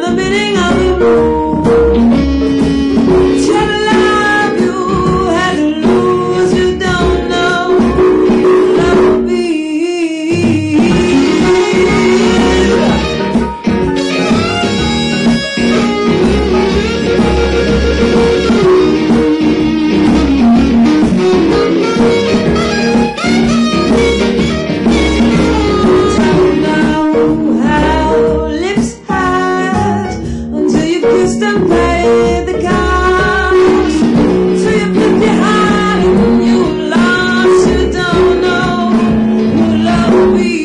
the meaning of the moon. Try to love you, had to lose, you don't know love will be. And pay the cost. So you flip your heart and you lost. You don't know who love will be.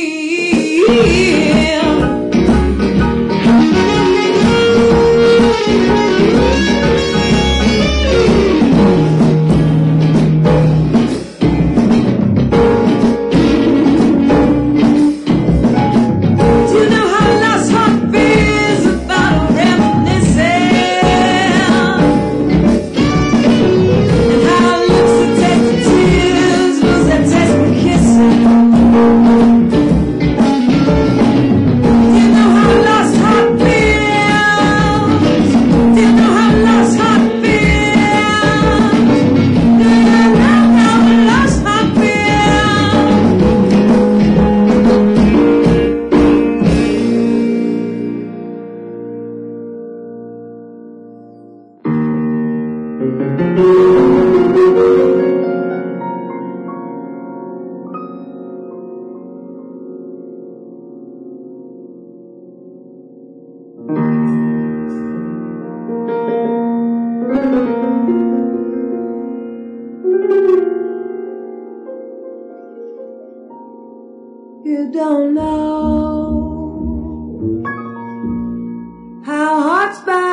Do you know how lost heart feels about reminiscing? And how lips that taste the tears lose their taste for kissing. Do you know how lost heart feels? Do you know how lost heart feels? Do you know how lost heart You don't know how hearts burn.